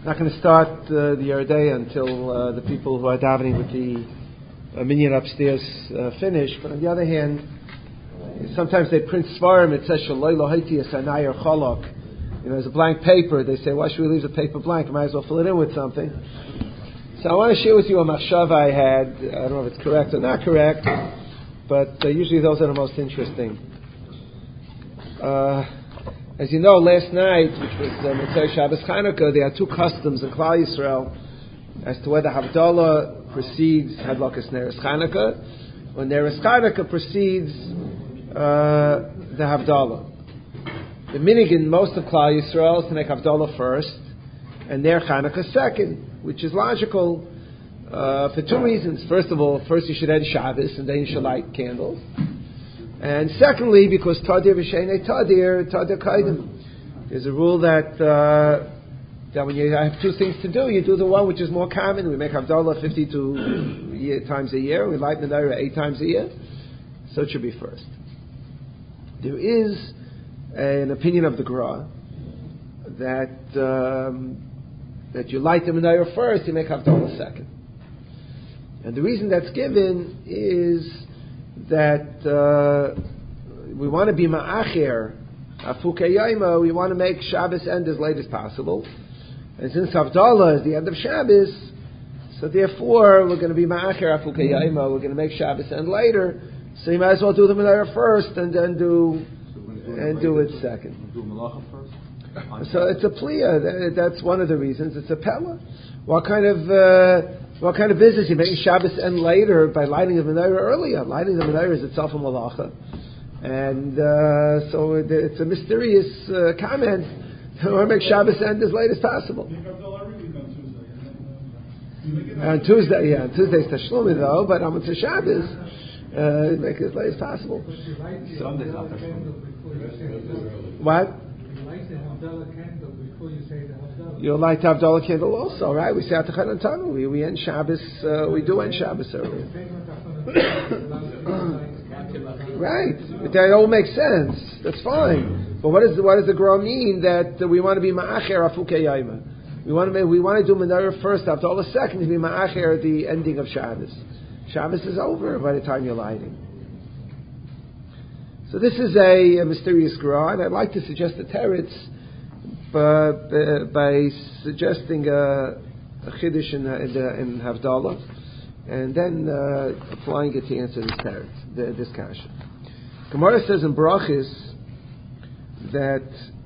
Not going to start the Yerdei until the people who are davening with the minyan upstairs finish. But on the other hand, sometimes they print svarim. It says Shaloi Lohaiti Asanayer Cholok. There's a blank paper. They say, why should we leave the paper blank? I might as well fill it in with something. So I want to share with you a machshava I had. I don't know if it's correct or not correct, but usually those are the most interesting. As you know, last night, which was Motzei Shabbos Chanukah, there are two customs in Klal Yisrael as to whether Havdalah precedes Hadlakas Neres Chanukah, or Neres Chanukah precedes the Havdalah. The minig in most of Klal Yisrael is to make Havdalah first, and Ner Chanukah second, which is logical for two reasons. First of all, first you should end Shabbos, and then you should light candles. And secondly, because Tadir V'Sheinei Tadir Kaidim. There's a rule that when you have two things to do, you do the one which is more common. We make Havdalah 52 times a year. We light Menorah 8 times a year. So it should be first. There is an opinion of the Gra that you light the Menorah first, you make Havdalah second. And the reason that's given is that we want to be ma'acher afukei yaima. We want to make Shabbos end as late as possible, and since Havdalah is the end of Shabbos, so therefore we're going to be ma'acher afukei yaima. We're going to make Shabbos end later, so you might as well do the Menorah first and then do it second. Do Malacha first. So it's a pliya. That's one of the reasons. It's a pella. What kind of business? You make Shabbos end later by lighting the menorah earlier. Lighting the menorah is itself a malacha, and so it's a mysterious comment. Or make Shabbos end as late as possible. On Tuesday, on Tuesday's Tashlumi though, but on Shabbos, make it as late as possible. Sunday's not What? You'll light the Havdalah candle also, right? We say Atachan and Tanu. We end Shabbos. We do end Shabbos earlier. Right. That all makes sense. That's fine. But what does the Gra mean that we want to be ma'acher afukei yaima? We want to do Menorah first, Havdalah second, to be ma'acher at the ending of Shabbos. Shabbos is over by the time you're lighting. So this is a mysterious Gra, and I'd like to suggest a teretz by suggesting a chiddush in Havdalah, and then applying it to answer this teretz, this kasha. Gemara says in Brachis that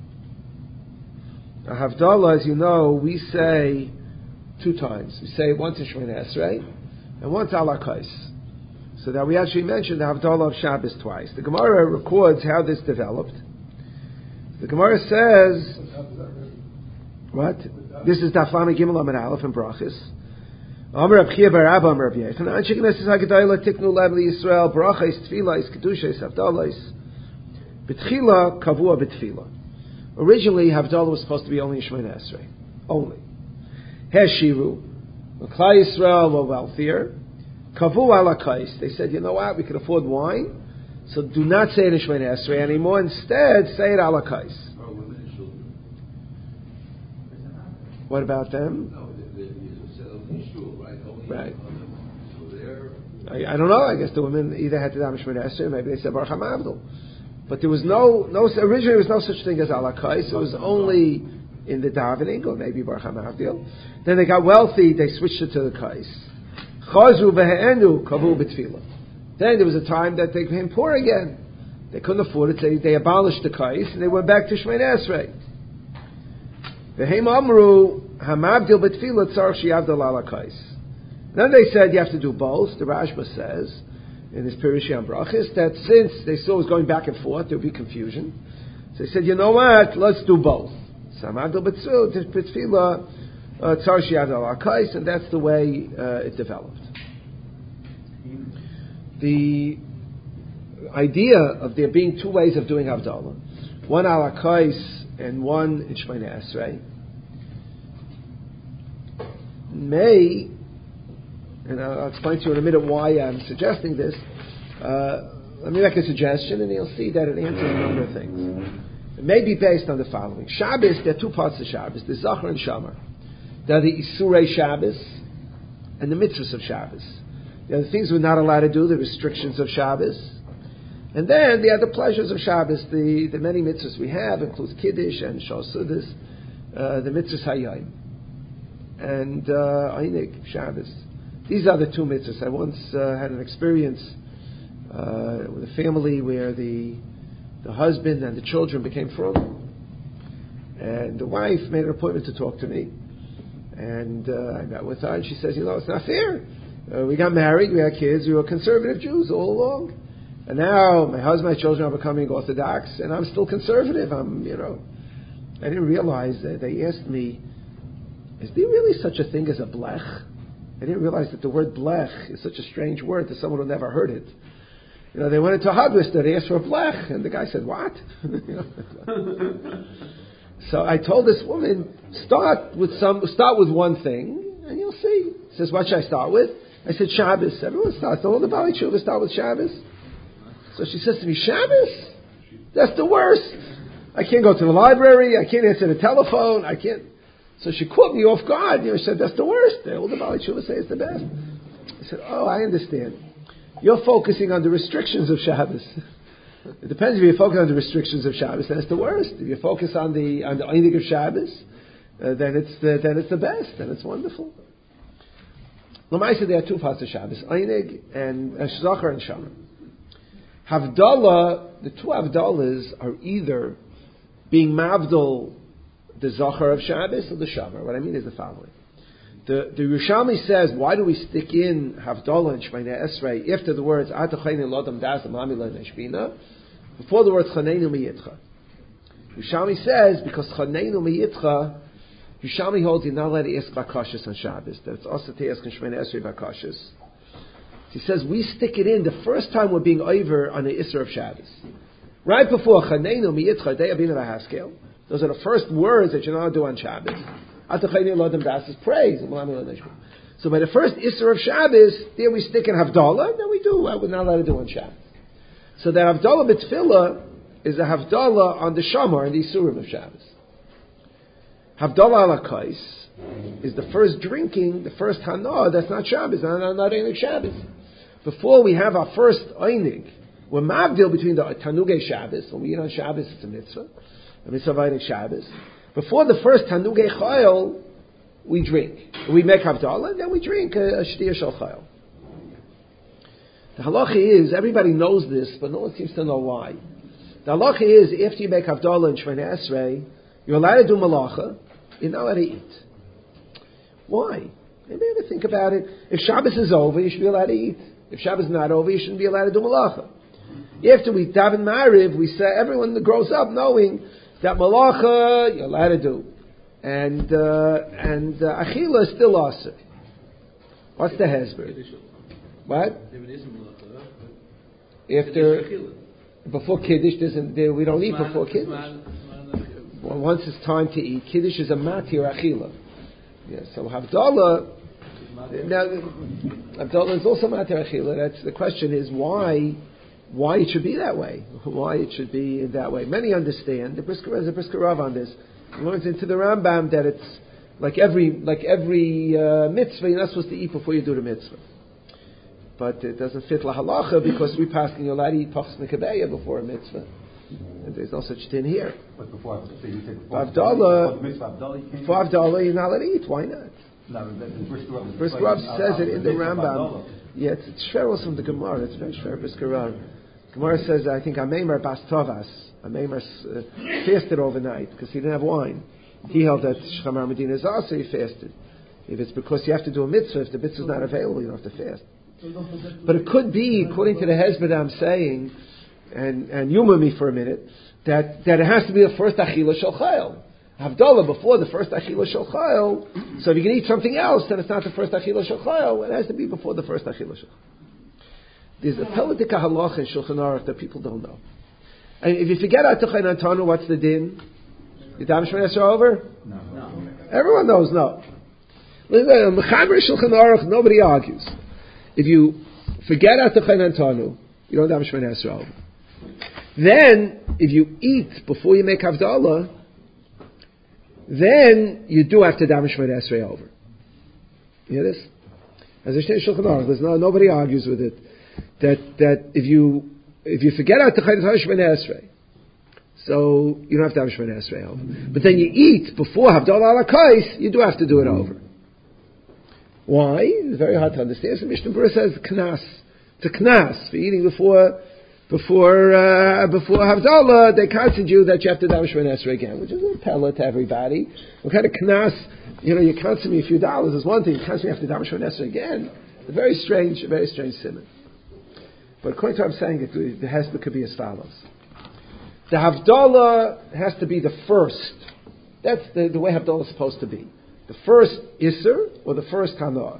Havdalah, as you know, we say 2 times. We say once in Shemona Esrei and once ala kais. So that we actually mentioned the Havdalah of Shabbos twice. The Gemara records how this developed. The Gemara says, what? This is Daf Lamed Gimel Amud Aleph in Brachis. Amar Reb Chia bar Abba Amar Reb Yochanan. Anshe Knesses HaGedolah Tiknu Lev LiYisrael Brachos Tefillos Kedushos Havdalos B'Tchila Kavua B'Tefila. Originally, Havdalah was supposed to be only in Shemona Esrei. Only. Heshiru. When Klal Yisrael were wealthier, Kavu ala kais. They said, you know what? We can afford wine, so do not say it in Shemona Esrei anymore. Instead, say it ala kais. What about them? No, they settled in shul, right? Right. So I don't know. I guess the women either had to daven Shemona Esrei, maybe they said Baruch HaMavdil. But there was originally there was no such thing as ala kais. It was only in the davening, or maybe Baruch HaMavdil. Then they got wealthy, they switched it to the kais. Chazu v'he'enu kavu b'tefillah. Then there was a time that they became poor again. They couldn't afford it. They abolished the kais and they went back to Shemona Esrei. V'heim amru hamavdil b'tefillah tzarich sheyavdil ala kais. Then they said you have to do both. The Rashba says in his Pirush on Brachis that since they saw it was going back and forth, there would be confusion. So they said, you know what? Let's do both. So hamavdil b'tefillah tzarich sheyavdil ala kais, and that's the way it developed. The idea of there being 2 ways of doing Havdalah, one ala kais and one in Shemona Esrei, may, and I'll explain to you in a minute why I'm suggesting this. Let me make a suggestion, and you'll see that it answers a number of things. It may be based on the following. Shabbos, there are 2 parts of Shabbos. There's Zachar and Shamar. There are the Isurei Shabbos and the mitzvahs of Shabbos. There are the things we're not allowed to do, the restrictions of Shabbos. And then there are the pleasures of Shabbos, the many mitzvahs we have, includes Kiddush and Shal Sudas, the mitzvahs Hayayim, and Einig, Shabbos. These are the two mitzvahs. I once had an experience with a family where the husband and the children became frum. And the wife made an appointment to talk to me. And I met with her, and she says, it's not fair. We got married, we had kids, we were conservative Jews all along. And now my husband, my children are becoming Orthodox, and I'm still conservative. I didn't realize that they asked me, is there really such a thing as a blech? I didn't realize that the word blech is such a strange word to someone who never heard it. They went into Hagris, they asked for a blech, and the guy said, what? So I told this woman, start with one thing, and you'll see. She says, what should I start with? I said, Shabbos. Everyone starts. All the Bali Tshuva start with Shabbos. So she says to me, Shabbos? That's the worst. I can't go to the library. I can't answer the telephone. I can't. So she caught me off guard. She said, that's the worst. All the Bali Tshuva say it's the best. I said, I understand. You're focusing on the restrictions of Shabbos. It depends if you focus on the restrictions of Shabbos, then it's the worst. If you focus on the Einig of Shabbos, then it's the best, then it's wonderful. L'maisa, there are two parts of Shabbos: Einig and Zachar and Shamar. Havdalah, the two Havdalahs are either being Mavdal the Zachar of Shabbos or the Shamar. What I mean is the following. The Yerushalmi says, why do we stick in Havdalah and Shemini Esrei after the words Atachayne Lodam Das Amami Neshbina, before the word Chaneinu Miyitcha? Yerushalmi says, because Chaneinu Miyitcha, Yerushalmi holds you're not allowed to ask Bakashas on Shabbos, that it's also to ask in Shemini Esrei Bakashas. He says, we stick it in the first time we're being over on the Isser of Shabbos. Right before Chaneinu Miyitcha, Dei Abinu V'Haskel, those are the first words that you're not allowed to do on Shabbos. Atachayne Lodam Das is praise. So by the first Isser of Shabbos, there we stick in Havdalah, and then we do what we're not allowed to do on Shabbos. So that Havdalah B'Tfilah is a Havdalah on the Shamar and the Isurim of Shabbos. Havdalah ala Kais is the first drinking, the first Hana, that's not Shabbos, not Einig Shabbos. Before we have our first Einig, we're Mavdil between the Tanugei Shabbos, when we eat on Shabbos, it's a mitzvah, a mitzvah of Einig Shabbos. Before the first Tanugei Chayil, we drink. We make Havdalah, and then we drink a Shtiya Shel Chayil. The halacha is, everybody knows this, but no one seems to know why. The halacha is, after you make Havdalah and Shemini Esrei, you're allowed to do malacha, you're not allowed to eat. Why? Maybe you ever think about it. If Shabbos is over, you should be allowed to eat. If Shabbos is not over, you shouldn't be allowed to do malacha. After we daven Ma'ariv, we say, everyone that grows up knowing that malacha you're allowed to do. And achila is still asur. What's the hezbollah? What? Before Kiddush, we don't eat before Kiddush. Well, once it's time to eat, Kiddush is a matir achila. Yeah, so Havdalah, now Havdalah is also matir achila. That's the question is why it should be that way. Why it should be that way. Many understand. There's a Brisker Rav on this. He learns into the Rambam that it's like every mitzvah, you're not supposed to eat before you do the mitzvah. But it doesn't fit la halacha because we pass you're allowed to eat pachs mekabeya before a mitzvah. And there's no such thing here. But before Havdalah, you're not allowed to eat. Why not? No, the Brisker Rav says it in the Rambam. Yeah, it's shver from the Gemara. It's very shver Brisker Rav. Gemara says, I think Ameimar Bas Tovas. Ameimar fasted overnight because he didn't have wine. He held that Shchamar Medina is also he fasted. If it's because you have to do a mitzvah, if the mitzvah is not available, you don't have to fast. But it could be, according to the hezbollah I'm saying, and humor me for a minute, that it has to be the first achila shel chayil. Havdalah before the first achila shel chayil. So if you can eat something else, then it's not the first achila shel chayil. It has to be before the first achila shel chayil. There's a peladika halacha in Shulchan Aruch that people don't know. And if you forget Atachayne Antanu, what's the din? The Dam Shemini Esrei over? No. Everyone knows no. Mechaber Shulchan Aruch, nobody argues. If you forget Atachayne Antanu, you don't Dam Shemini Esrei over. Then, if you eat before you make Havdalah, then you do have to daven Shemona Esrei over. You hear this? As I say, Shulchan Aruch, nobody argues with it. That if you forget out to Shemona Esrei, so you don't have to have Shemona Esrei over. But then you eat before Havdalah ala Kais, you do have to do it over. Why? It's very hard to understand. So Mishnah Berurah says knas. It's a knas for eating before Havdalah. They counsel you that you have to daven Shemona Esrei again, which is a pella to everybody. What kind of knas? You counsel me a few dollars is one thing. You counsel me after daven Shemona Esrei again. A very strange simon. But according to what I'm saying, the hesper could be as follows. The Havdalah has to be the first. That's the way Havdalah is supposed to be. The first Isser or the first Hanah.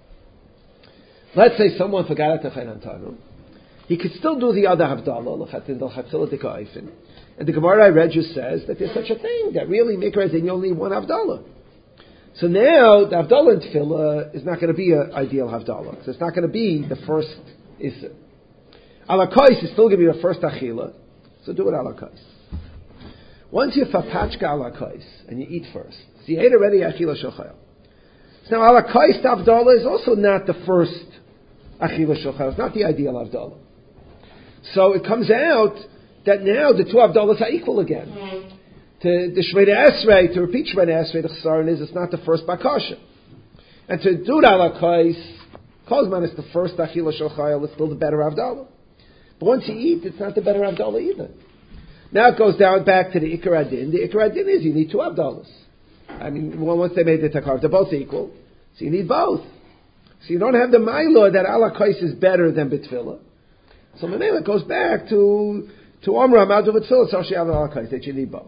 Let's say someone forgot at Techain Antanu. He could still do the other Havdalah, and the Gemara I read just says that there's such a thing, that really Mikra you only need one Havdalah. So now, the Havdalah in Tefillah is not going to be an ideal Havdalah. So it's not going to be the first Isser. Ala Kais is still going to be the first Achila. So do it ala Kais. Once you fapachka ala Kais, and you eat first, so you ate already Achila Shulchayel. So now ala Kais Havdalah is also not the first Achila Shulchayel. It's not the ideal Havdalah. So it comes out that now the two Havdalahs are equal again. To the Shemona Esrei, to repeat Shemona Esrei, the Chesaron is it's not the first Bakasha. And to do it ala Kais, Kozman is the first Achila Shulchayel, it's still the better Havdalah. But once you eat, it's not the better Havdalah either. Now it goes down back to the Ikar Adin. The Ikar Adin is you need two Havdalahs. I mean, once they made the Takar, they're both equal. So you need both. So you don't have the Ma'ila that ala Kais is better than B'tfilah. So Mamela goes back to Omra Ma'adu B'tfilah, so she ala Kais, that you need both.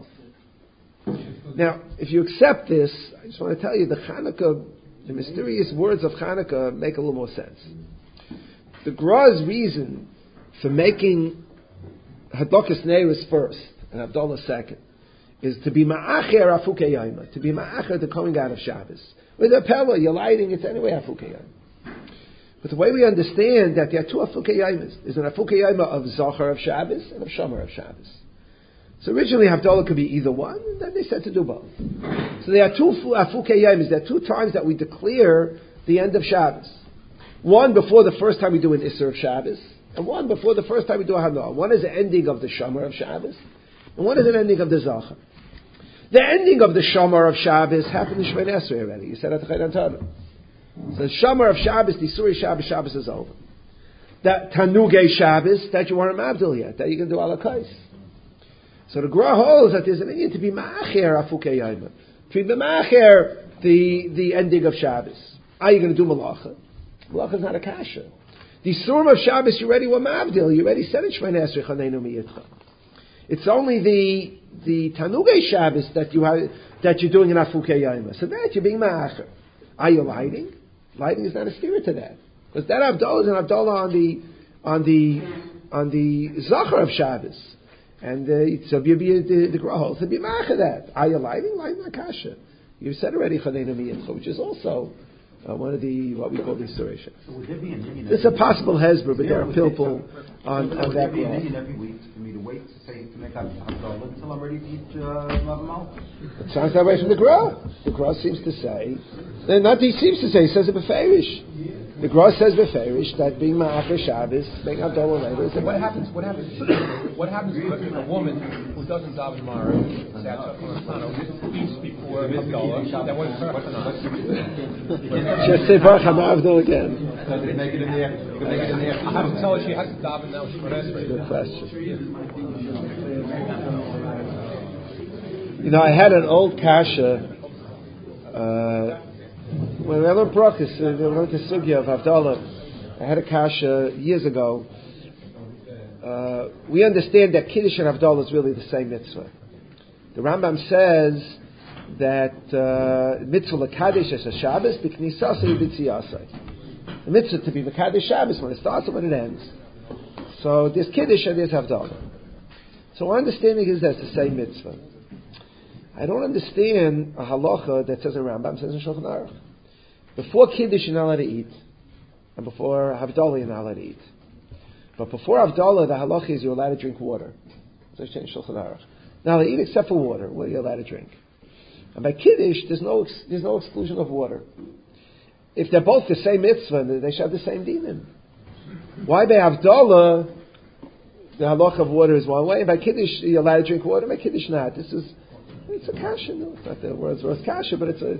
Now, if you accept this, I just want to tell you the Chanukah, the mysterious words of Chanukah make a little more sense. The Gra's reason for making Hadlakas Neiros first and Havdalah second is to be Ma'acher Afukei Yaima, to be Ma'acher the coming out of Shabbos. With a Pella, you're lighting, it's anyway Afukei Yaima. But the way we understand that there are two Afukei Yaimas, is an Afukei Yaima of Zachar of Shabbos and of Shomer of Shabbos. So originally Havdalah could be either one, and then they said to do both. So there are two Afukei Yaimas, there are two times that we declare the end of Shabbos. One before the first time we do an Isser of Shabbos, and one before the first time we do a Hanah. One is the ending of the Shomer of Shabbos, and one is an ending of the Zachar. The ending of the Shomer of Shabbos happened in Shemona Esrei already. You said at the Techain Antanu. So the Shomer of Shabbos, the Suri Shabbos is over. That Tanugei Shabbos, that you weren't Mabdil yet, that you can do ala Kais. So the Gra holds that there's an need to be Ma'acher Afukei Yaima. To be Ma'acher the ending of Shabbos. Are you going to do Malacha? Malacha is not a kasha. The Surim of Shabbos, you already were Mabdil. You already said it, Shemona Esrei Chaneinu Miyitcha. It's only the Tanugei Shabbos that you're doing in Afukei Yaima. So that you're being Ma'acher. Are you lighting? Lighting is not a steer to that. Because that Havdalah is an Havdalah on the Zachar of Shabbos. And so you be the Grahol. So be Ma'acher that. Are you lighting? Lighting Akasha. You said already Chaneinu Miyitcha, which is also one of the, what we call the Suration. So would there be an Indian? This is a possible Hezbollah, but there are people on that. Would there be an Indian every week for me to wait to make Havdalah until I'm ready to eat Mav? It sounds that way from the Gra. The Gra seems to say, not he seems to say, he says it beferish. The Gra says beferish that being Ma'acher Shabbos, making Havdalah later is What happens if a woman who doesn't daven Mara, eats before Havdalah, that wasn't just say Baruch HaMavdil again. Does it make it in there? You can make it in there. I have to tell her she has to daven now. Good question. I had an old kasha when I learned Brachos, I learned the sugya of Havdalah. I had a kasha years ago. We understand that Kiddush and Havdalah is really the same mitzvah. The Rambam says that mitzvah l'kadosh es Shabbos b'knisasei b'tziyasei. The mitzvah to be l'kadosh Shabbos when it starts and when it ends. So there's Kiddush and there's Havdalah. So our understanding is that's the same mitzvah. I don't understand a halacha that says in Rambam, says in Shulchan Aruch. Before Kiddush you're not allowed to eat, and before Havdalah you're not allowed to eat. But before Havdalah, the halacha is you're allowed to drink water. So it's in Shulchan Aruch. Now they eat except for water. What are you allowed to drink? And by Kiddush, there's no exclusion of water. If they're both the same mitzvah, they should have the same dinim. Why by Havdalah, the halach of water is one way, and by Kiddush, you're allowed to drink water, by Kiddush not. It's a kasha, no, it's not the world's worst kasha, but it's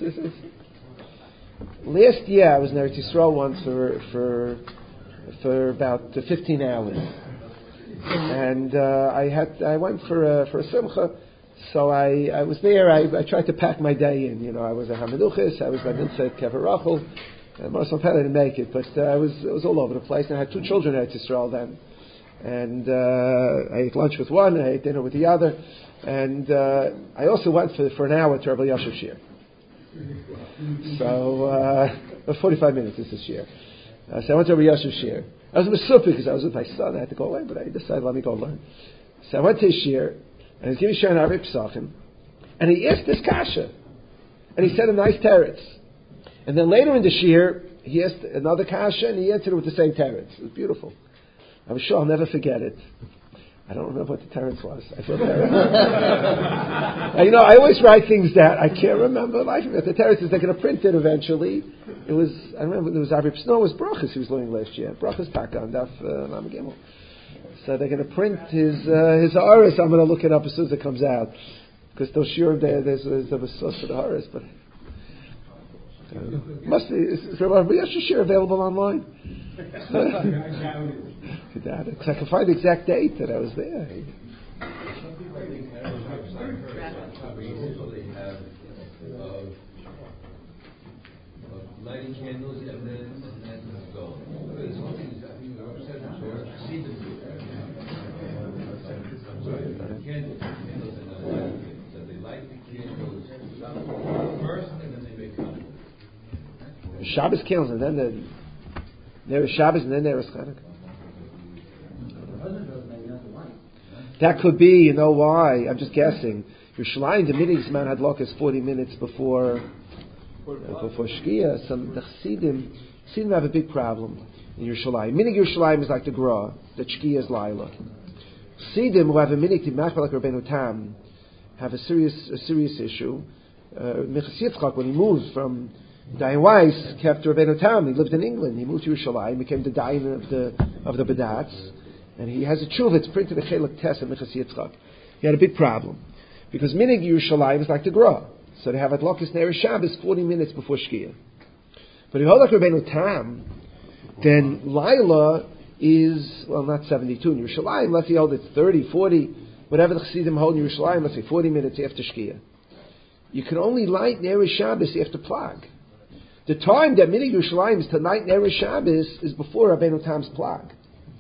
Last year I was in Eretz Yisrael once for about 15 hours. And I went for a simcha. So I was there. I tried to pack my day in. You know, I was at Hamaduchis. I was at Minsa Kever Rachel. Most of I didn't make it, but it was all over the place. And I had 2 children at Yisrael then, and I ate lunch with one. And I ate dinner with the other, and I also went for an hour to Rabbi Yosef Shir. So 45 minutes this year. So I went to Rabbi Yosef Shir. I was super because I was with my son. I had to go away, but I decided let me go learn. So I went to his shir. And he was giving Sharon Arvei Pesachim, and he asked this kasha, and he said a nice teretz. And then later in the shir, he asked another kasha, and he answered it with the same teretz. It was beautiful. I was sure I'll never forget it. I don't remember what the teretz was. I feel terrible. And, I always write things down. I can't remember life of it. The teretz is they're going to print it eventually. I remember there was Arvei Pesachim. No, it was Brachas he was learning last year. Brachas Taka on Daf Lamed Gimel. So they're going to print his Aris. I'm going to look it up as soon as it comes out, because those sure there's a source for the Aris, but must be. Is Rabbi Yosef Shir available online? Because I can find the exact date that I was there. Lighting candles and then go. Candles and then light. So they light the candles first and then they make candles. Shabbos candles and then there is Shabbos and then there is Chanukah. That could be, you know why? I'm just guessing. Yerushalayim, the Minig's man had lockers 40 minutes before Shkia. Some the Chassidim have a big problem in Yerushalayim. Minig Yerushalayim is like the Gra, the Shkia is Laila. Chassidim who have a Minig Timach like Rabbeinu Tam have a serious issue. Minchas Yitzchak, when he moved from Dayan Weiss, kept Rabbeinu Tam. He lived in England. He moved to Yerushalayim, became the Dayan of the Badatz. And he has a tshuva, it's printed in Chelek Tes and Minchas Yitzchak. He had a big problem. Because Minig Yerushalayim is like the Gra. So they have Adlokas Ner Shabbos 40 minutes before Shkia. But if you hold like Rabbeinu Tam, then Laila is, not 72 in Yerushalayim, let's say hold it's 30, 40, whatever the Chassidim hold in Yerushalayim, let's say 40 minutes after Shkia. You can only light Ner Shabbos after Plag. The time that Minig Yerushalayim is to light Ner Shabbos is before Rabbeinu Tam's Plag.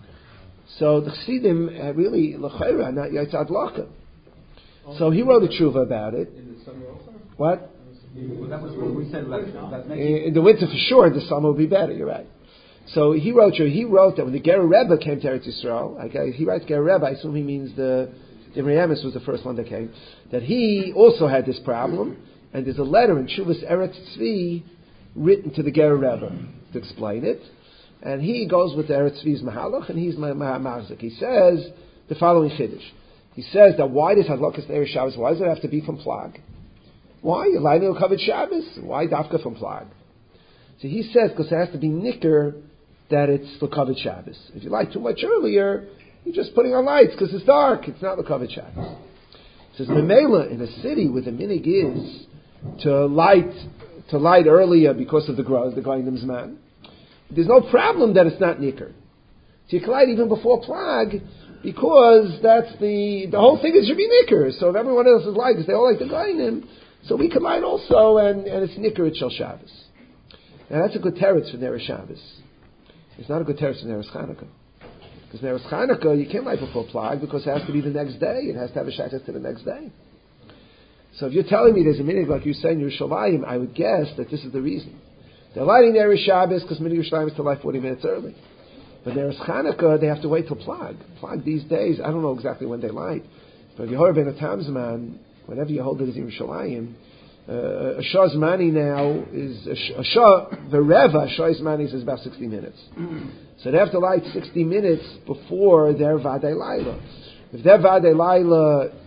So the Chassidim really, l'chayra, not Yaitz Adlaka. So he wrote a tshuva about it. In the summer also? What? Well, that was what we said last In the winter for sure, in the summer would be better, you're right. So he wrote that when the Ger Rebbe came to Eretz Yisrael, he writes Ger Rebbe, I assume he means the Remis was the first one that came, that he also had this problem, and there's a letter in Shuvas Eretz Tzvi written to the Ger Rebbe to explain it. And he goes with the Eretz Tzvi's Mahalach, and he's Marzik. He says the following Chiddush. He says that why does Hadlakas Ner Shabbos, why does it have to be from Plag? Why? You're lighting a covered Shabbos. Why Dafka from Plag? So he says, because it has to be nicker that it's the covered Shabbos. If you light too much earlier, you're just putting on lights because it's dark. It's not the covered Shabbos. He says, Memela, in a city where the minig is to light earlier because of the Goyim's man, there's no problem that it's not nicker. So you can light even before Plag, because that's the whole thing is should be nicker. So if everyone else is light, because they all like the Goyim, so we can light also, and it's nicker at Shel Shabbos. Now that's a good teretz for Neresh Shabbos. It's not a good teretz for Neresh Chanukah. Because Neresh Chanukah, you can't light before Plag, because it has to be the next day. It has to have a shachas to the next day. So if you're telling me there's a minig like you say in Yerushalayim, I would guess that this is the reason. They're lighting Neresh Shabbos because minig Yerushalayim is to light 40 minutes early. But Neresh Chanukah, they have to wait till Plag. Plag these days, I don't know exactly when they light. But if you hold Rabbeinu Tam's man, whenever you hold it as Yerushalayim, a Shah Zmani now is, a Shah, the Reva, Shah Zmani is about 60 minutes. So they have to light 60 minutes before their Vadei Laila. If their Vadei Laila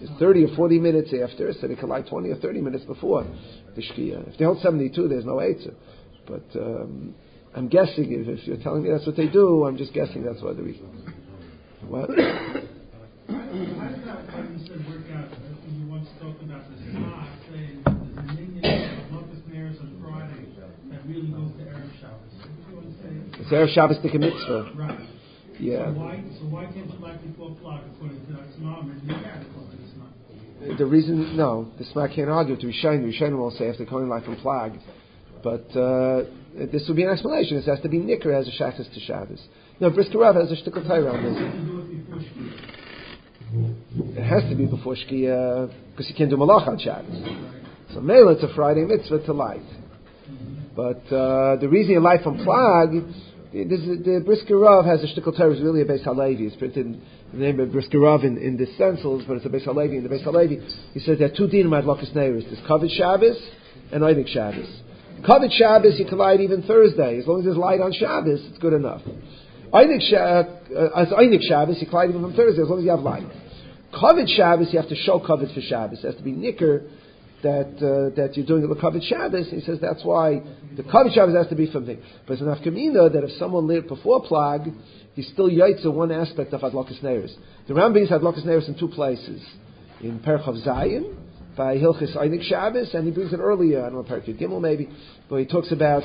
is 30 or 40 minutes after, so they can light 20 or 30 minutes before the Shkia. If they hold 72, there's no Eitzah. But I'm guessing, if you're telling me that's what they do, I'm just guessing that's what the reason. What? How does that work out? You once talked about the Shema, saying there's a minion of Lukas Neres on Friday that really goes to Erev Shabbos. What do you want to say? It's Erev Shabbos Tika Mitzvah. Right. Yeah. So why can't you light before Plug according to that Shema? And you can't according to the Shema. The reason, no, the Shema can't argue to Rishonim. Rishonim will say after coming light from Plag. But this would be an explanation. It has to be Nicker as a Shabbos to Shabbos. No, Brisker Rav has a shtickle Torah on this. It has to be before Shkia because you can't do Malach on Shabbos. So Mela, it's a Friday mitzvah to light. But the reason you light from Plag, the Brisker Rav has a shtickle Torah. It's really a Beis Halevi. It's printed in the name of Brisker Rav in the stencils, but it's a Beis Halevi. In the Beis Halevi, he says there are two dinim at Lokas Neiris. There's Kavod Shabbos and Einik Shabbos. Kavod Shabbos, you can light even Thursday. As long as there's light on Shabbos, it's good enough. Einik Shabbos, you can light even from Thursday, as long as you have light. Kavod Shabbos, you have to show Kavod for Shabbos. It has to be Nicker that you're doing the Kavod Shabbos. He says that's why the Kavod Shabbos has to be from thing. But it's an afkamina that if someone lit before Plag, he's still yaitza one aspect of Adlokas Neiris. The Rambam has Adlokas Neiris in two places. In Perchav Zayin, by Hilchis Einik Shabbos, and he brings it earlier, I don't know, Perkei Gimel maybe, but he talks about,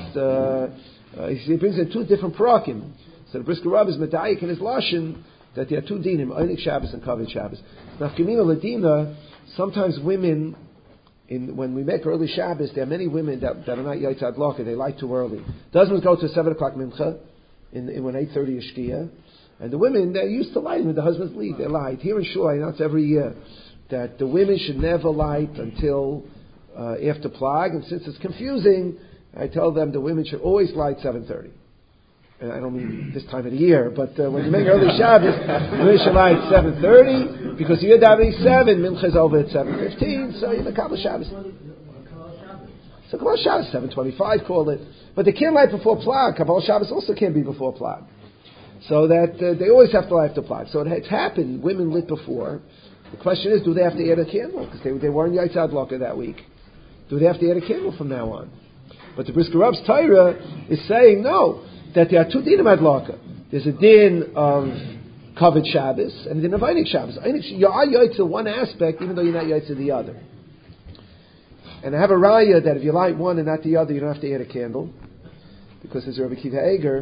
he brings it two different parakim. So the Brisker Rav is Medayik in his Lashon, that there are two dinim, Einik Shabbos and Kavod Shabbos. Now, Kamina Ladina, sometimes women, when we make early Shabbos, there are many women that are not Yaitz Adloka, they light too early. Husbands go to 7 o'clock Mincha, when 8:30 is Shkia, and the women, they're used to lighting when the husbands leave, they light. Here in Shul, I know it's every year, that the women should never light until after Plag, and since it's confusing, I tell them the women should always light 7:30. And I don't mean this time of the year, but when you make early Shabbos, the women should light 7:30, because you're davening 7, Mincha is over at 7:15, so you're the Kabbalah Shabbos. So Kabbalah Shabbos, 7:25, call it. But they can't light before Plag. Kabbalah Shabbos also can't be before Plag. So that they always have to light after Plag. So it's happened, women lit before. The question is, do they have to add a candle? Because they weren't Yaitz Adloka that week. Do they have to add a candle from now on? But the Brisker Rav's Torah is saying, no, that there are two dinim Adloka. There's a din of Kavod Shabbos and a din of Einik Shabbos. You are Yaitz of one aspect, even though you're not Yaitz of the other. And I have a raya that if you light one and not the other, you don't have to add a candle. Because as Rabbi Kiva Eger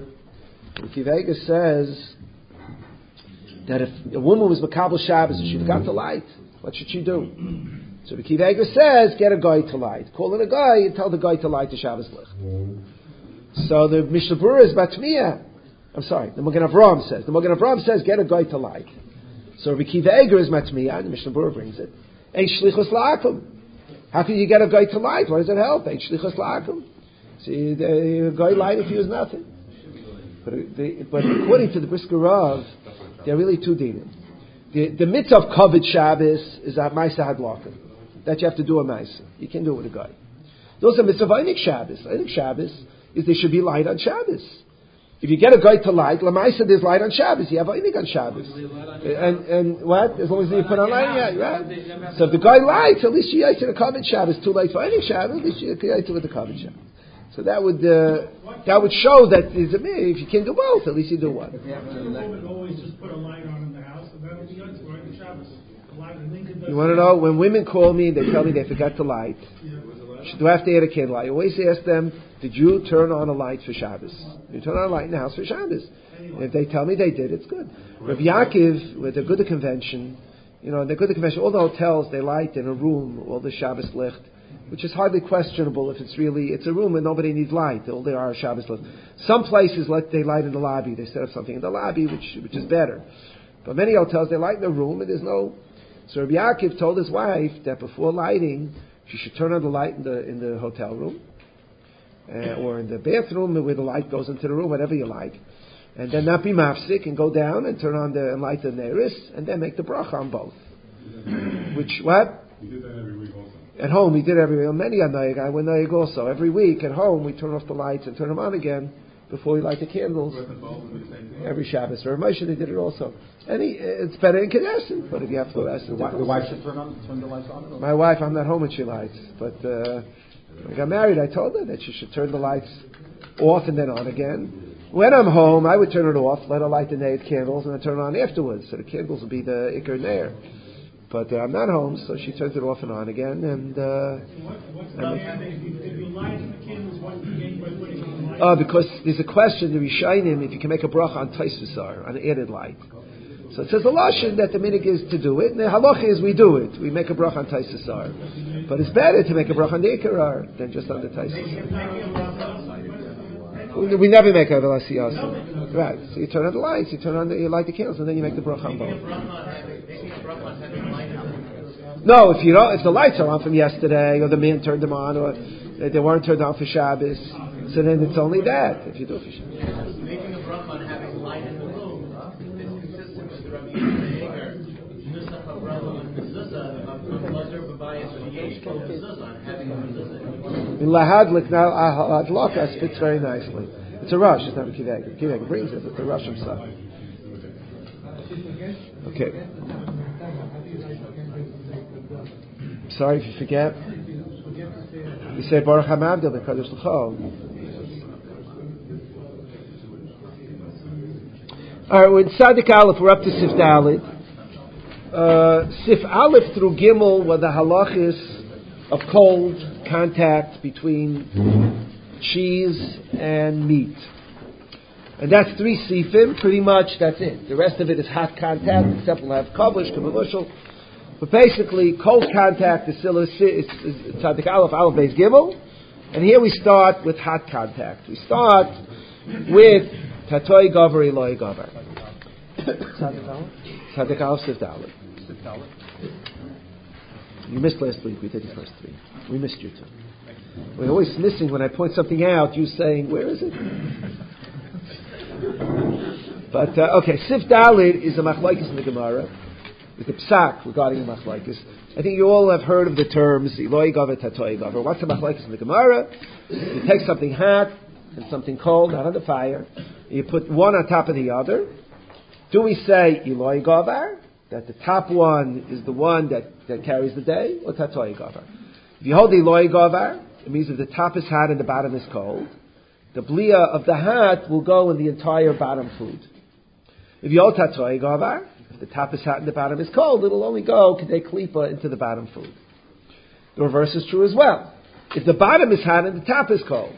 says that if a woman was Makabel Shabbos and she forgot to light, what should she do? So Rabbi Kiva Eger says, get a guy to light. Call in a guy and tell the guy to light the Shabbos Licht. So the Mishnah Berurah is Batmiyah. The Magen Avraham says, get a guy to light. So Rabbi Kiva Eger is Matmiyah, and the Mishnah Berurah brings it. Ein shlichus la'akum. How can you get a guy to light? Why does it help? Ein shlichus la'akum. See, the guy light if he was nothing. But according to the Brisker Rav, there are really two dinim. The mitzvah of Kavod Shabbos is a Maisa Hadlaka. That you have to do a Maisa. You can't do it with a guy. There's also a mitzvah of Einik Shabbos. Einik Shabbos is there should be light on Shabbos. If you get a guy to light, Lamaisa there's light on Shabbos. You have Einik on Shabbos. And what? As long as you put on light, yeah, right? So if the guy lights, at least you light to the Kavod Shabbos. Too late for Einik Shabbos, at least you light to with the Kavod Shabbos. So that would show that if you can do both, at least you do one. Always just put a light on in the house, and that'll be good for the Shabbos. You want to know, when women call me, they tell me they forgot to light. Do I have to add a candle? I always ask them, did you turn on a light for Shabbos? You turn on a light in the house for Shabbos. And if they tell me they did, it's good. Rabbi Yaakov, with the Gudda Convention, all the hotels, they light in a room, all the Shabbos Licht, which is hardly questionable if it's a room and nobody needs light. All there are Shabbos Licht. Some places they light in the lobby. They set up something in the lobby, which is better. But many hotels, they light in the room and there's no... So Rabbi Yaakov told his wife that before lighting, she should turn on the light in the hotel room, or in the bathroom where the light goes into the room, whatever you like, and then not be mafsik and go down and turn on and light the neris, and then make the bracha on both. Which what? We did that every week also. At home we did every week. Many a night I went night also. Every week at home we turn off the lights and turn them on again before we light the candles. Every Shabbos. Or Moshe, they did it also. And it's better in Knesset, but if you have to go ask the wife should turn the lights on? My wife, I'm not home when she lights. But when I got married, I told her that she should turn the lights off and then on again. When I'm home, I would turn it off, let her light the native candles, and then turn it on afterwards. So the candles will be the Iker Neir. But I'm not home, so she turns it off and on again. And if you light the candles, what's the gain by putting on the light? Because there's a question, the Rishayim, if you can make a bracha on Taisvisar, on added light. So it says a lashon that the minig is to do it, and the halacha is we do it. We make a bracha on Taisvisar. But it's better to make a bracha on the Ikarar than just on the Taisvisar. We never make a velasiyasa. Right. So you turn on the lights, you light the candles, and then you make the bracha on both. No, if the lights are on from yesterday, or the man turned them on, or they weren't turned on for Shabbos, so then it's only that. If you do it for Shabbos. Making a bracha on having light in the room is consistent with the Rabbi Yehuda Nusach HaBrava and Mezuzah of Lazar Babayis and Yesh Kol Mezuzah on having a Mezuzah. In Lahadlik now, Hadlakas fits very nicely. It's a rush. It's not a kiveg. Kiveg brings it. It's a rush himself. Okay. Sorry if you forget. You say Baruch Hamavdil B'Kadosh L'Chol. All right, we're in Sadik Aleph. We're up to Sif Dalit. Sif Aleph through Gimel were the halachis of cold contact between cheese and meat. And that's 3 sifim, pretty much that's it. The rest of it is hot contact, except we'll have kavush, kavushal. But basically, cold contact is still Tzadik Aleph, Aleph Beis Gimel. And here we start with hot contact. We start with Tatoi Gover, Eloi Gover. Tzadik Aleph, Sif Dalet. You missed last week, we did the first 3. We missed you too. We're always missing when I point something out, you saying, where is it? But, okay, Sif Dalet is a machlokes in the Gemara. It's a psak regarding the machlokes. I think you all have heard of the terms, Eloi Gover, Tatoi Gover. What's the machlokes in the Gemara? You take something hot and something cold, not on the fire. You put one on top of the other. Do we say Eloi Gover, that the top one is the one that carries the day, or Tatoi Gover? If you hold the Eloi Gover, it means that the top is hot and the bottom is cold. The blia of the hot will go in the entire bottom food. If you hold Tatoi Gover, if the top is hot and the bottom is cold, it'll only go Kedei Klipa into the bottom food. The reverse is true as well. If the bottom is hot and the top is cold,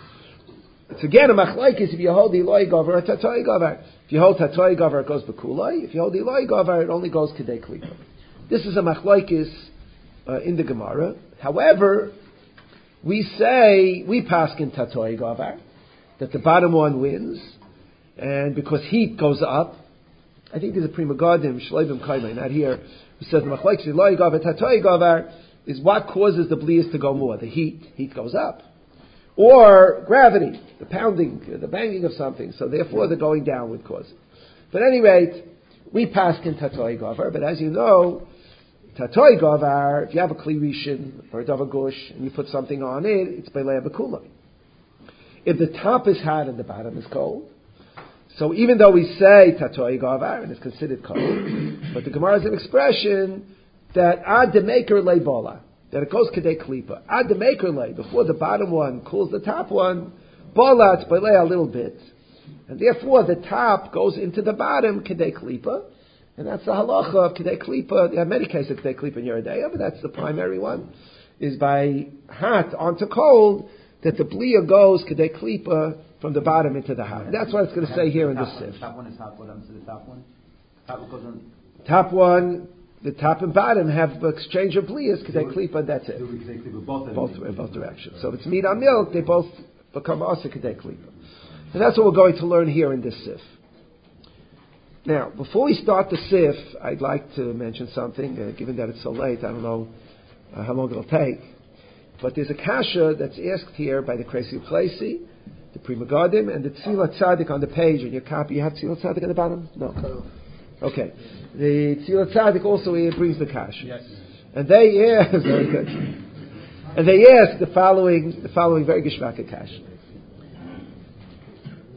it's again a machlokes if you hold the Eloi Gover or Tatoi Gover. If you hold Tatoi Gover, it goes Bekulai. If you hold the Eloi Gover, it only goes Kedei Klipa. This is a machlokes in the Gemara. However, we pass in Tatoi Gover, that the bottom one wins, and because heat goes up, I think there's a Prima Gardim, Shleivim Kaimai, not here, who says the machlokes Eloi Gover, Tatoi Gover is what causes the blias to go more. The heat. Heat goes up. Or gravity, the pounding, the banging of something. So therefore the going down would cause it. But at any rate, we pass in Tatoi Gover, but as you know, Tatoi Gover, if you have a Kli Rishon or a Davar Gush and you put something on it, it's Beilei B'Kulai. If the top is hot and the bottom is cold, so even though we say Tatoi Gover and it's considered cold, but the Gemara has an expression that Ad Demeker Le Bola, that it goes Kedei Klipa. Ad Demeker Le, before the bottom one cools the top one, Bola, it's Beilei a little bit. And therefore the top goes into the bottom Kedei Klipa. And that's the halacha of Kedei Klipa. There are many cases of Kedei Klipa in Yeridea, but that's the primary one, is by hot onto cold, that the blia goes Kedei Klipa from the bottom into the hot. And that's what it's going to say here in the Sif. Top one is hot, what happens to the top one? Top one goes on. Top one, the top and bottom have exchange of blias Kedei Klipa, that's it. Both directions. So if it's meat on milk, they both become also Kedei Klipa. And that's what we're going to learn here in this Sif. Now, before we start the Sif, I'd like to mention something, given that it's so late, I don't know how long it'll take, but there's a kasha that's asked here by the Kresi Plesi, the Prima Gardim, and the Tzilat Tzadik on the page in your copy. You have Tzilat Tzadik at the bottom? No. Okay. The Tzilat Tzadik also brings the kasha. Yes. And they ask, very good. And they ask the following very geshvaka kasha.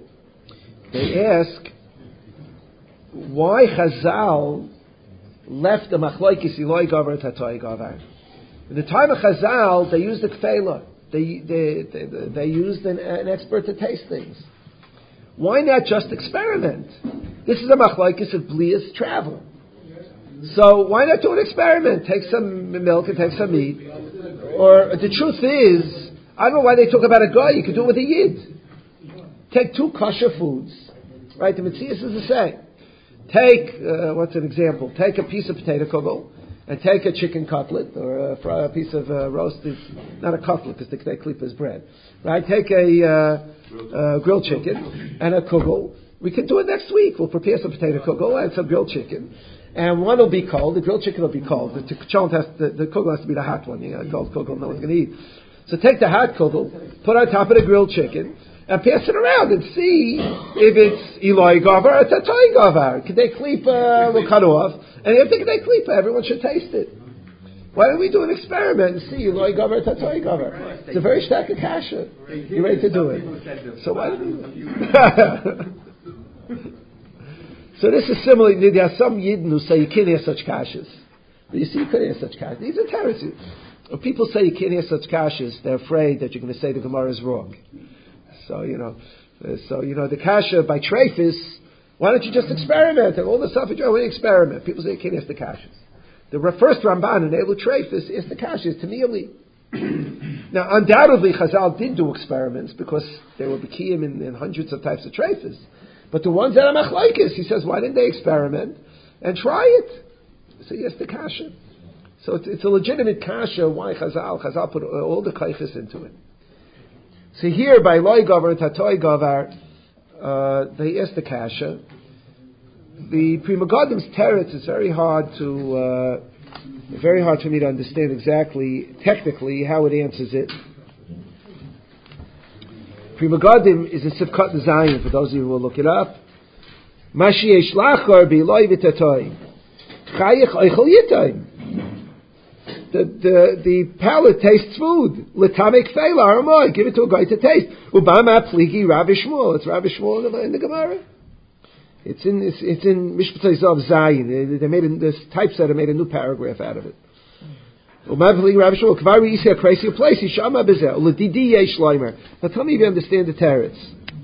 They ask why Chazal left the machlokes Eloi Gavar and Tatoi Gavar. In the time of Chazal, they used the kfela. They used an expert to taste things. Why not just experiment? This is a machlokes of blias travel. So why not do an experiment? Take some milk and take some meat. Or the truth is, I don't know why they talk about a guy. You could do it with a yid. Take two kosher foods, right? The Metzias is the same. Take what's an example? Take a piece of potato kugel and take a chicken cutlet or a piece of roasted, not a cutlet because they clip as bread, right? Take a grilled chicken and a kugel. We can do it next week. We'll prepare some potato kugel and some grilled chicken. And one will be cold. The grilled chicken will be cold. The kugel has to be the hot one. Cold kugel, no one's going to eat. So take the hot kugel, put on top of the grilled chicken, and pass it around and see if it's Eloi Gavar or Tatoi Gavar. Kedei Klipa will cut off, and if they Kedei Klipa, everyone should taste it. Why don't we do an experiment and see Eloi Gavar or Tatoi Gavar? It's a very stack of kasha. You ready to do it? So why don't we? So this is similar. There are some Yidden who say you can't hear such kashas. But you see, you can't hear such kashas. These are terrorists. When people say you can't hear such kashas, they're afraid that you're going to say the Gemara is wrong. So the kasha by treifis, why don't you just experiment? And all the stuff you do, experiment. People say you can't hear the kashas. The first Ramban in Elu treifis is the kashas to nearly. Now, undoubtedly, Chazal did do experiments because they were b'kiyim in hundreds of types of treifis. But the ones that are machlokes, he says, why didn't they experiment and try it? So yes, the kasha. So it's a legitimate kasha. Why Chazal put all the kaiches into it. So here by Eloi Gavar and Tatoi Gavar, they ask the kasha. The Pri Megadim's teretz is very hard for me to understand exactly technically how it answers it. Pri Megadim is a Sivkat Zayin, for those of you who will look it up. Mashi yesh lachar b'Eloi v'Tatoi chayich oichel yitayim. The palate tastes food. L'tamek feila aramoy. Give it to a guy to taste. Ubama pligi Rav Shmuel. It's Rav Shmuel in the Gemara. It's in Mishpat Zav Zayin. They made this typesetter made a new paragraph out of it. Ubama pligi Rav Shmuel. Kvari yisi a crazy place. Yishama bezel. L'didi yesh loimer. Now tell me if you understand the teretz.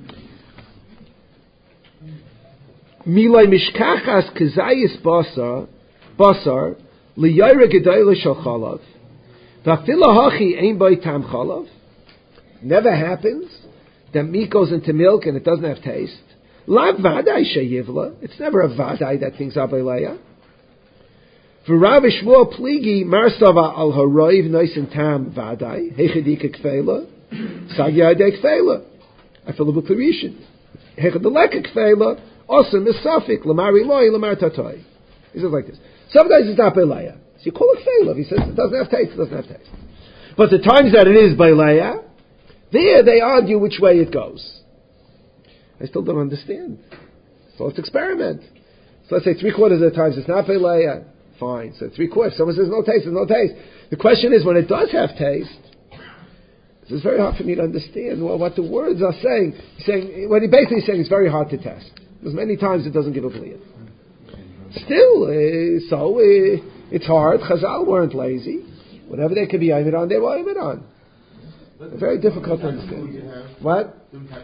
Milay mishkachas kazayis basar. Liyayra gedayla shal chalav. V'afila hachi ein boi tam chalav. Never happens that meat goes into milk and it doesn't have taste. Lav vadai sheyivla. It's never a vadai that thing's abayleya. V'Rav Shmuel pligi marsava al haroiv noisin tam vadai. Hechedika kfeila. Sagyadei kfeila. Afila b'klarishin. Hechedaleka kfeila. Also misafik. Lamari loy lamar tatoi. He says like this. Sometimes it's not Beilaya. So you call it Feilav. He says it doesn't have taste, But the times that it is Beilaya, there they argue which way it goes. I still don't understand. So let's experiment. So let's say 3/4 of the times it's not Beilaya. Fine. So 3/4. Someone says no taste, there's no taste. The question is when it does have taste, this is very hard for me to understand what the words are saying. He's saying what he basically is saying is very hard to test. Because many times it doesn't give a bliyah. Still, it's hard. Chazal weren't lazy. Whatever they could be aimed on, they were aimed on. Very difficult to understand. What?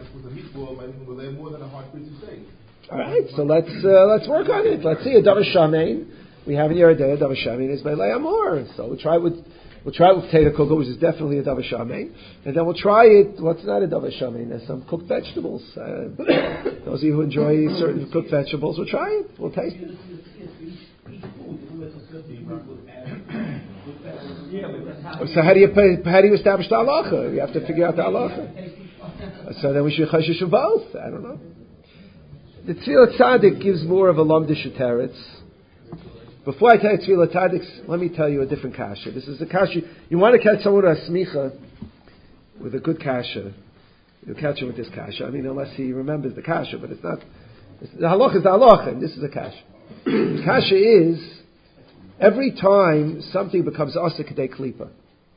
All right, so let's work on it. Let's see a davar shamein. We have in Yeridei a davar shamein is by Le'amor. So we'll try with potato kugel, which is definitely a davar shamein, and then we'll try it. What's not a davar shamein? There's some cooked vegetables. Those of you who enjoy certain cooked vegetables, we'll try it. We'll taste it. So how do you establish the halacha? You have to figure out the halacha. So then we should chashish both. I don't know. The Tfilat Tzaddik gives more of a lamdish teretz. Before I tell you Tfilat Tzaddik, let me tell you a different kasha. This is a kasha. You want to catch someone with a smicha, with a good kasha. You'll catch him with this kasha. I mean, unless he remembers the kasha, but it's not. The halacha is the halacha, and this is a kasha. The kasha is every time something becomes asa kedei klipa.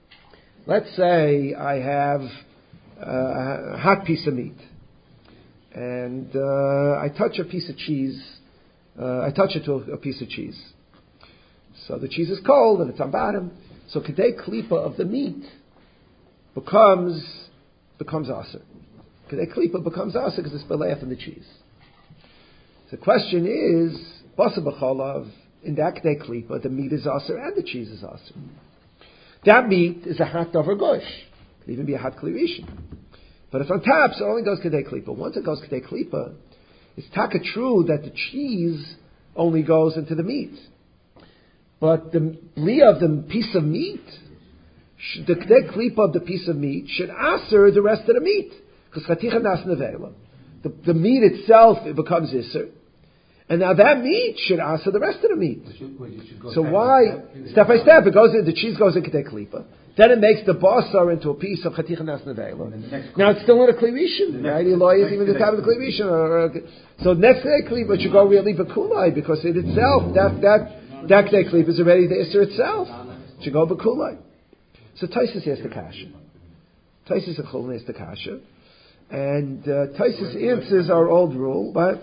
Let's say I have a hot piece of meat, and I touch a piece of cheese. I touch it to a piece of cheese. So the cheese is cold and it's on bottom. So kedei klipa of the meat becomes aser. Kedei klipa becomes aser because it's beleif in the cheese. The question is, basa b'cholav, in that kedei klipa, the meat is aser and the cheese is aser. That meat is a hot dover gush. It could even be a hot klirishin. But it's on top, so it only goes kedei klipa. Once it goes kedei klipa, it's taka true that the cheese only goes into the meat. But the bli of the piece of meat, the kedei klipa of the piece of meat should aser the rest of the meat. Because chaticha nas nevela. The meat itself, it becomes iser. And now that meat should aser the rest of the meat. So why, step by step, the cheese goes in kedei klipa. Then it makes the basar into a piece of chaticha nas nevela. Now it's still in a klirishin, right? Eloi is even the top of the klirishin. So next kedei klipa should go really bekulai, because it itself, that kedei klipa is already the iser itself. It should go bekulai. So Taisus asks the kasha. Taisus and Chulin asks the kasha. And Taisus answers our old rule, but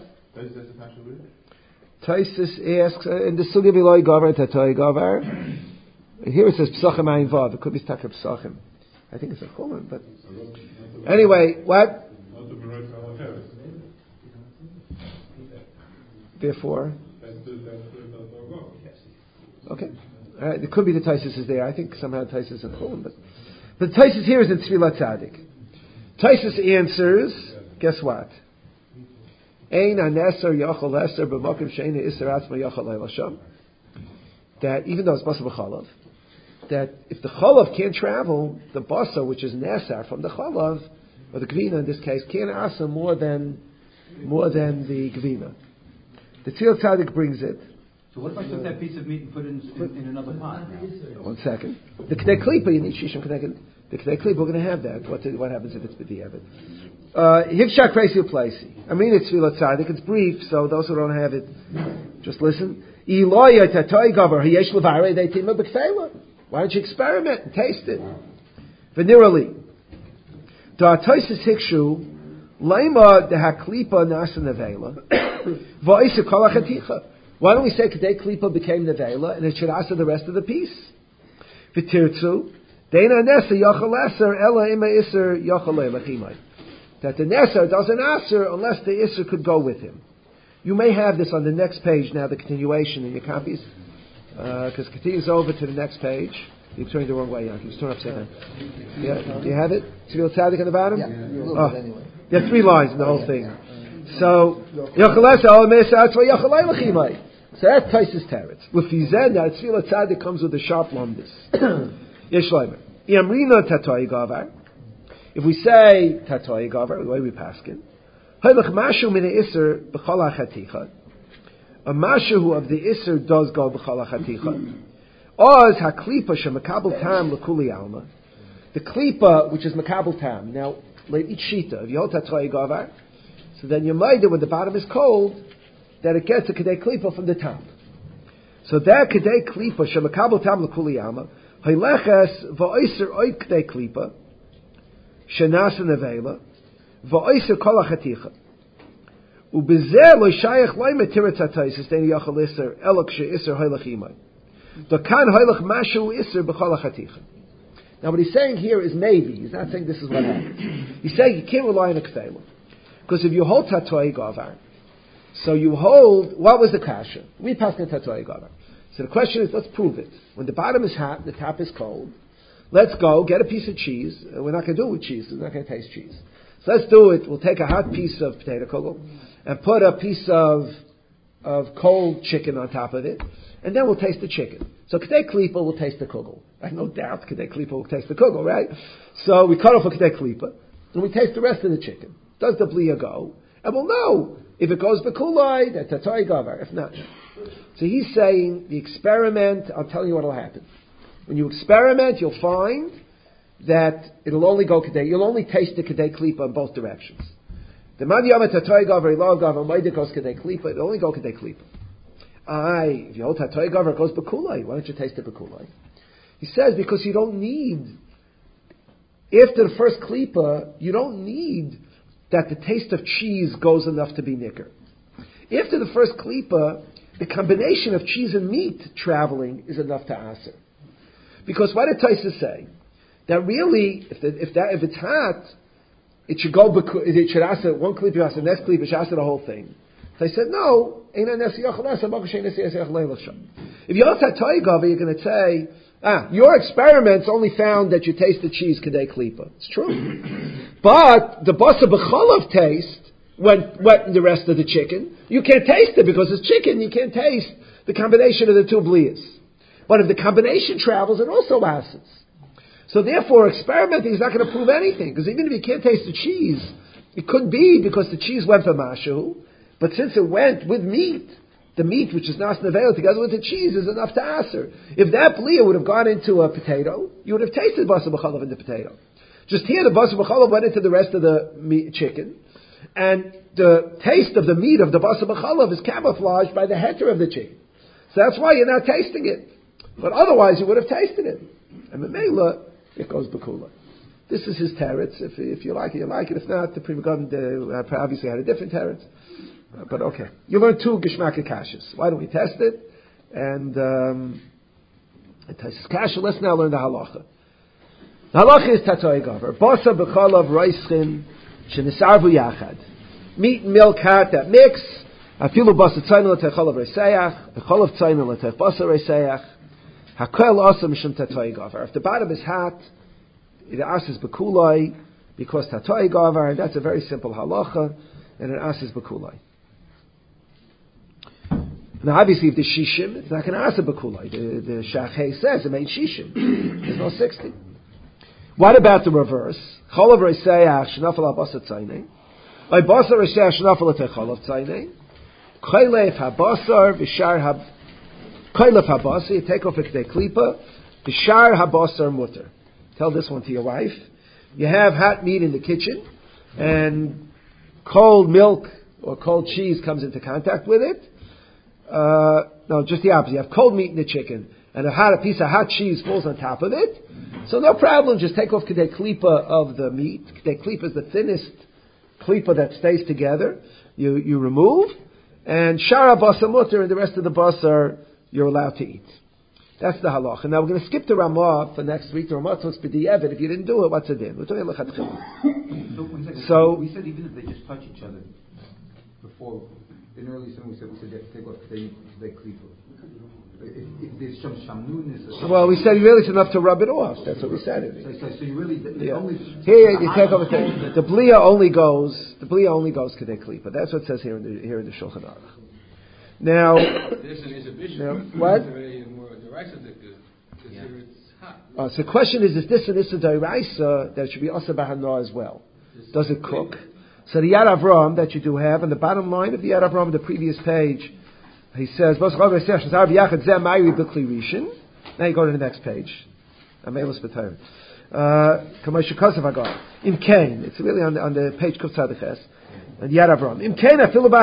Taisus asks, in the Sugya V'loi Gavar Tatoi Gavar, here it says Psachim Ayin Vav. It could be Stakar Psachim. I think it's a Chulin, but anyway, what? Therefore, okay. All right, it could be the Taisus is there. I think somehow Taisus is a Chulin, but Taisus here is in Tzvilat Tzadik. Taisus answers, guess what? Ein aneser yachol eser b'makim she'ein iser atzma yachol eilasham. That even though it's basar b'chalav, that if the chalav can't travel, the basar, which is nesar from the chalav, or the gvina in this case, can't asa more than the gvina. The Tzil Tzadik brings it. So what if I took that piece of meat and put it in another pot? One second. The kedei klipa, you need shishim kedei. The kedei klipa, we're going to have that. What happens if it's b'diavad? Hivshak reisi u'plaisi. I mean, it's Tzvilat Tzadik. It's brief, so those who don't have it, just listen. Iloya tatoi gavar hayesh levarei deitima b'kfeila. Why don't you experiment and taste it? Venirali. Da Taisus hikshu leima dehaklipa nasa nevela va'isa kol hachaticha. Why don't we say kedei klipa became nevela and it should asa the rest of the piece? V'tirtzu deina nesa yachal eser ela ima iser yachal leilachimai. That the nesa doesn't aser unless the iser could go with him. You may have this on the next page now, the continuation in your copies, because it continues over to the next page. You're turning the wrong way, Yankee. Just turn upside down. Yeah, do you have it? Tzvilat Tzadik on the bottom? Yeah, a little bit anyway. There are 3 lines in the whole thing. So, yachal eser ela ima iser atzma yachal leilachimai. So that's Taisus Teretz. L'fizen, now Tzvilat Tzadik comes with a sharp lumbus. Yesh leimer. Yamrina tatoi gavar. If we say tatoi gavar, the way we paskin, haylach mashu min iser b'chol hachaticha. A mashu of the iser does go b'chol hachaticha. Oz haklipa shemakabel tam l'kuli alma. The klipa, which is makabel tam. Now, each shita, if you hold tatoi gavar, so then you might do when the bottom is cold, that it gets a kedei klipa from the top. So that kedei klipa shemakabel tam l'kuli alma. Hayleches va'oiser oid kedei klipa shenas nevela va'oiser kol hachaticha ubezeh lo shayach loyme tiretz hatayis deni yachal iser elok she'iser haylach imay the kan haylach mashu iser b'chol hachaticha. Now what he's saying here is maybe. He's not saying this is what happens. He's saying you can't rely on a kfela, because if you hold tatoi gavar, so you hold, what was the kasha? We pass the tatoi gavar. So the question is, let's prove it. When the bottom is hot, the top is cold. Let's go, get a piece of cheese. We're not going to do it with cheese. We're not going to taste cheese. So let's do it. We'll take a hot piece of potato kugel and put a piece of cold chicken on top of it, and then we'll taste the chicken. So kedei klipa will taste the kugel. I have no doubt kedei klipa will taste the kugel, right? So we cut off a kedei klipa, and we taste the rest of the chicken. Does the blia go? And we'll know if it goes bekulai, that tatoi gavar. If not. So he's saying, the experiment, I'll tell you what will happen. When you experiment, you'll find that it'll only go kedei, you'll only taste the kedei klipa in both directions. The man yom tatoi gavar, ilo gavar, maida goes kedei klipa, it'll only go kedei klipa. If you hold tatoi gavar, it goes bekulai. Why don't you taste the bekulai? He says, because you don't need, after the first klipa, you don't need that the taste of cheese goes enough to be nicker. After the first klipa, the combination of cheese and meat traveling is enough to aser. Because what did Taisa say? That really, if it's hot, it should go. It should aser one klipa, aser next klipa, should aser the whole thing. So I said no. If you also had toigava, you're going to say, your experiments only found that you taste the cheese kadei klipa. It's true, but the basa b'chalav taste went in the rest of the chicken. You can't taste it because it's chicken. You can't taste the combination of the two blias. But if the combination travels, it also acids. So therefore, experimenting is not going to prove anything, because even if you can't taste the cheese, it could be because the cheese went for mashu, but since it went with meat, the meat which is nas nevel together with the cheese is enough to aser. If that blia would have gone into a potato, you would have tasted basa b'chalav in the potato. Just here, the basa b'chalav went into the rest of the meat, chicken, and the taste of the meat of the basa b'chalav is camouflaged by the heter of the chicken. So that's why you're not tasting it. But otherwise, you would have tasted it. And Memela, it goes b'kula. This is his teretz. If you like it, you like it. If not, the Pri Megadim obviously had a different teretz. But okay. You learn two Geshmaka Kashas. Why don't we test it? And Taisus Kasha, let's now learn the halacha. The halacha is Tatoy Gavar. Basa b'chalav roischin shenisarvu yachad. Meat and milk hot that mix. Afilu basa tzayna l'tech chalav reisayach. B'chalav tzayna l'tech basa reisayach. Hakel asa mishum Tatoy Gavar. If the bottom is hot, it asks b'kulai because Tatoy Gavar, and that's a very simple halacha, and it asks b'kulai. Now, obviously, if the shishim, it's not going to ask a b'kulai. The shachei says it made shishim. There's no 60. What about the reverse? Cholav reisayach shenafal habasa tzaynei. By basar reisayach shenafal atei cholav tzaynei. Koilef habasar v'shar koilef habasar. You take off it k'dei klipa. V'shar habasar mutter. Tell this one to your wife. You have hot meat in the kitchen, and cold milk or cold cheese comes into contact with it. No, just the opposite. You have cold meat in the chicken, and a piece of hot cheese falls on top of it. So no problem, just take off kedei klipa of the meat. Kedei klipa is the thinnest klipa that stays together. You remove, and shara basar mutter, and the rest of the basar you're allowed to eat. That's the halacha. Now we're going to skip the Ramah for next week. The Ramah talks b'di'evet. If you didn't do it, what's it in? We're talking lechatchila. So we said even if they just touch each other before. In early summer, we said take off they klipa. If there's some shamnunis. Well, we said really it's enough to rub it off. That's what we said. So you really only here you take off the blia only goes kedei klipa. That's what it says here in the Shulchan Aruch. Now, what? So the question is this an issa d'oraisa that should be also bahana as well? Does it cook? So the Yad Avram that you do have, on the bottom line of the Yad Avram, the previous page, he says, now you go to the next page. In Kain, it's really on the page Kuf Tzadiches, and Yad Avram. In Kain,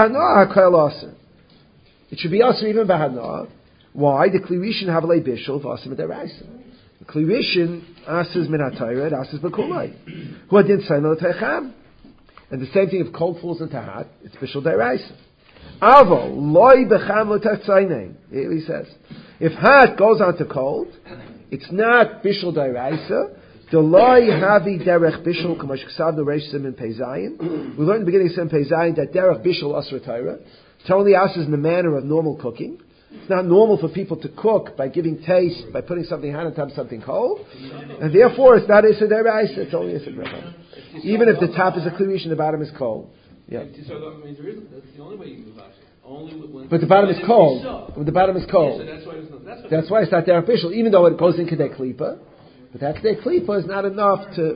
it should be also even bahana. Why? The Klirishin have a bishul v'asim deraisa. The Klirishin asses min hatayred, asses b'kulai. Who didn't say no techam. And the same thing if cold falls into hot, it's bishul deraisa. Avo loy becham l'tachzaynei. Here he says, if hot goes on to cold, it's not bishul deraisa. The loy havi derech bishul k'mash k'sav n'reish simin peizayin. We learned in the beginning of simin peizayin that derech bishul asra Torah. It only asks in the manner of normal cooking. It's not normal for people to cook by giving taste, by putting something hot on top of something cold. And therefore, it's not Issa Deraisa, it's only Issa Deraisa. Even if the top is a Klirish and the bottom is cold. Yeah. So that's the only way you can wash it. But the bottom is cold. The bottom is cold. Yeah, so that's why it's not Derech Bishul, even though it goes in Kedei Klipa. But that Kedei Klipa is not enough to...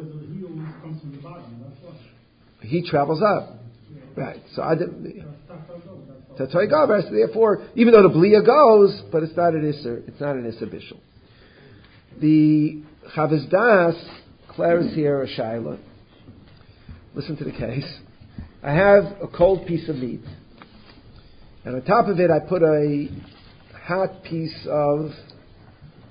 He travels up. Right. So I didn't... So therefore, even though the blia goes, but it's not an Isser. It's not an Isser Bishul. The Chavis Das declares here a Shaila. Listen to the case. I have a cold piece of meat, and on top of it, I put a hot piece of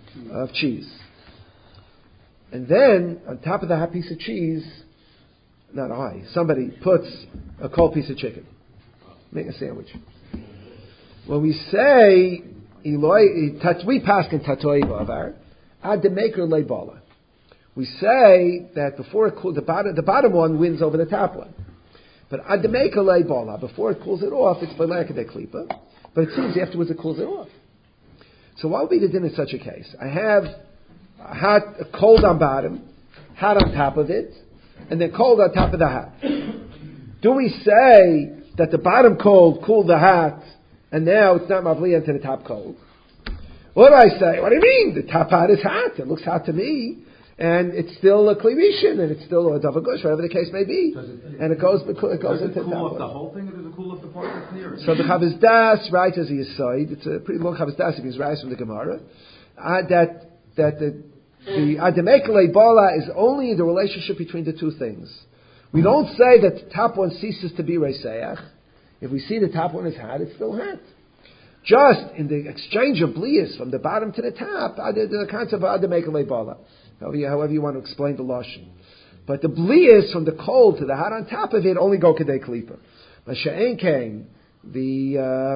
cheese, and then on top of the hot piece of cheese, somebody puts a cold piece of chicken, make a sandwich. When we say, we pass in tatoi bavar, ad demaker leibala. We say that before it cools, the bottom one wins over the top one. But ad demaker leibala, before it cools it off, it's balakadei klipa. But it seems afterwards it cools it off. So what would be the din in such a case? I have a cold on bottom, hot on top of it, and then cold on top of the hot. Do we say that the bottom cold cooled the hot, and now it's not mavli into the top cold? What do I say? What do you mean? The top hot is hot. It looks hot to me. And it's still a klivishin, and it's still a davagush, whatever the case may be. And it goes into the top. Does it cool off the whole thing, or does it cool off the part that's near it? So the Chavis Das writes as he aside, it's a pretty long Chavis Das, he writes from the Gemara, that the Ademekele Bala is only the relationship between the two things. We don't say that the top one ceases to be Reiseach. If we see the top one is hot, it's still hot. Just in the exchange of blias from the bottom to the top, the concept of Ademekele Bala. However you want to explain the lashon, but the blias from the cold to the hot on top of it only go kadei klipa. But she'ein came to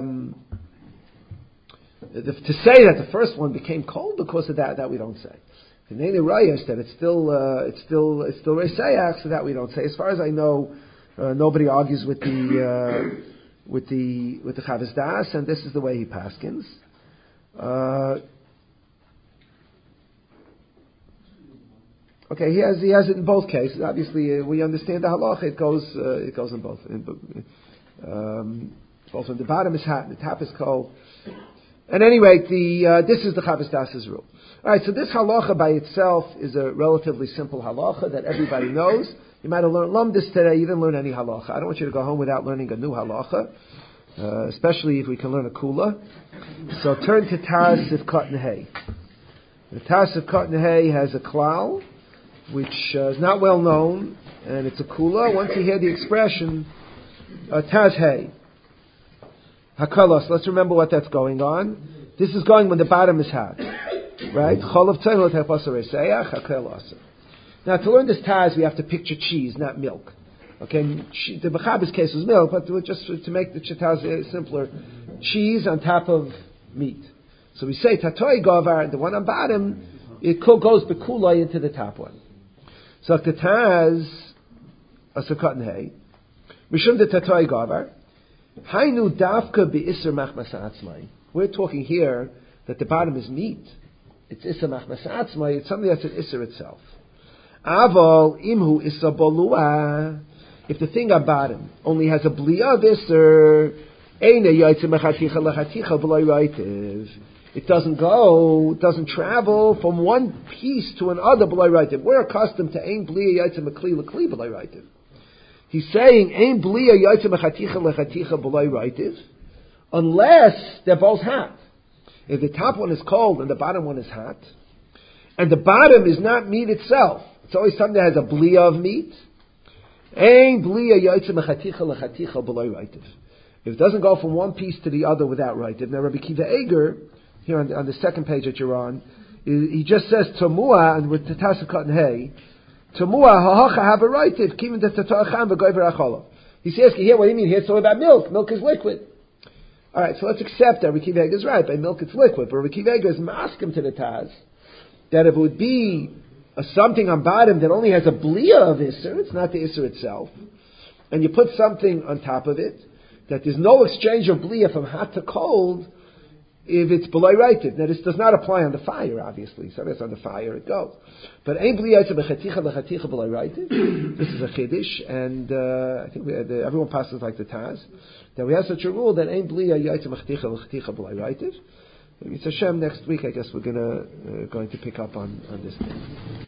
say that the first one became cold because of that we don't say. The nene rayas that it's still reisayach, so that we don't say. As far as I know, nobody argues with the Chavis Das, and this is the way he paskins. Okay, he has it in both cases. Obviously, we understand the halacha. It goes in both. Both when the bottom is hot and the top is cold. And anyway, this is the Chavis Das's rule. All right, so this halacha by itself is a relatively simple halacha that everybody knows. You might have learned Lumdis today. You didn't learn any halacha. I don't want you to go home without learning a new halacha, especially if we can learn a kula. So turn to Taz Sivkot Nehei. The Taz Sivkot Nehei has a klal, which is not well known, and it's a kula. Once you hear the expression, Taz Hey, Hakalos, let's remember what that's going on. This is going when the bottom is hot, right? Now, to learn this Taz, we have to picture cheese, not milk. Okay, the Mechaber's case was milk, but just to make the Taz simpler, cheese on top of meat. So we say Tatoi Govar, the one on bottom, it goes bekulai into the top one. So the Taz, Asakot Nehei, Mishum de Tatoi Govar, Hainu Davka be Isser Machmas Atzmai. We're talking here that the bottom is meat. It's Isser Machmas Atzmai. It's something that's an Isser itself. Aval Imhu Isser Bolua. If the thing on bottom only has a Blia of Isser, Eine Yaitze Mechaticha Lechaticha B'lai Raitiv. It doesn't travel from one piece to another B'lai Raitiv. We're accustomed to Ein Blia Yaitze Mekli Lekli B'lai Raitiv. He's saying, Ein Blia Yaitze Mechaticha Lechaticha B'lai Raitiv, unless they're both hot. If the top one is cold and the bottom one is hot, and the bottom is not meat itself, it's always something that has a blia of meat, Ein Blia Yaitze Mechaticha Lechaticha B'lai Raitiv. If it doesn't go from one piece to the other without Raitiv. Now Rabbi Kiva Eger, here on the second page that you're on, he just says Tomua, and with Tatasakot and Hay, Tomua hahacha have a Raitiv, kivin de tatacham v'goyver acholav. He's asking here, what do you mean? Here it's all about milk. Milk is liquid. Alright, so let's accept that Rabbi Kiva Eger is right. By milk it's liquid. But Rabbi Kiva Eger is masking to the Taz that if it would be something on bottom that only has a blia of Isser, it's not the Isser itself, and you put something on top of it, that there's no exchange of blia from hot to cold, if it's below Raitiv. Now this does not apply on the fire, obviously. So it's on the fire, it goes. But Ein Blia Yaitze Mechaticha Lechaticha below Raitiv. This is a Chiddush, and I think everyone passes like the Taz, that we have such a rule that Ein Blia Yaitze Mechaticha Lechaticha below Raitiv. Maybe it's Hashem next week, I guess we're going to pick up on this thing.